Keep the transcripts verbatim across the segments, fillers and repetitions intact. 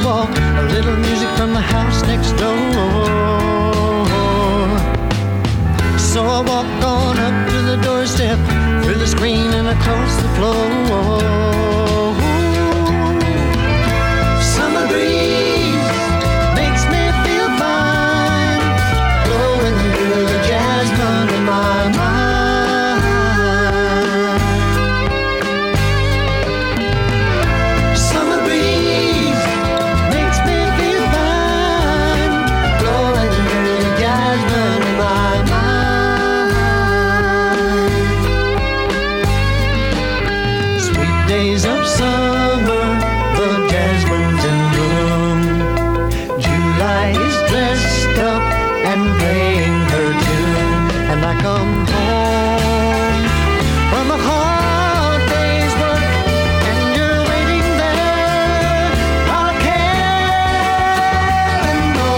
sidewalk, a little music from the house next door. So I walk on up to the doorstep, through the screen and across the floor. Summer breeze makes me feel fine, blowing through the jasmine in my mind. Summer breeze makes me feel fine, blowing through the jasmine in my mind. Sweet days of summer, the jasmine's in bloom. July is dressed up and playing her tune, and I come home from a hard day's work, and you're waiting there, not a care in the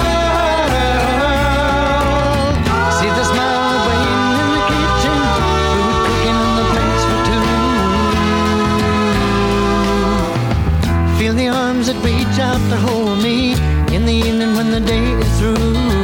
world. See the smile waiting in the kitchen, food cooking on the plates for two. Feel the arms that reach out to hold me in the evening when the day is through.